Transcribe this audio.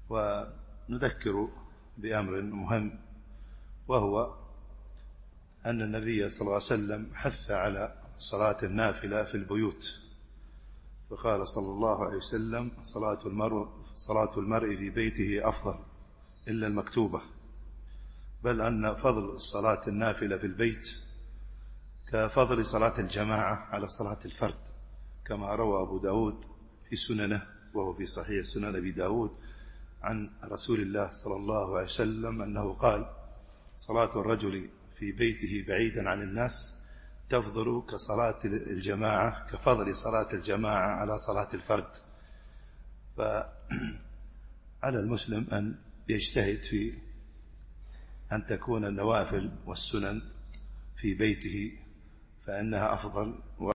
ونذكر بأمر مهم، وهو أن النبي صلى الله عليه وسلم حث على صلاة النافلة في البيوت، فقال صلى الله عليه وسلم: صلاة المرء في بيته أفضل إلا المكتوبة، بل أن فضل الصلاة النافلة في البيت كفضل صلاة الجماعة على صلاة الفرد، كما روى أبو داود في سننه، وهو في صحيح سنن أبي داود، عن رسول الله صلى الله عليه وسلم أنه قال: صلاة الرجل في بيته بعيدا عن الناس تفضل كفضل صلاة الجماعة على صلاة الفرد. فعلى المسلم أن يجتهد في أن تكون النوافل والسنن في بيته، فإنها أفضل.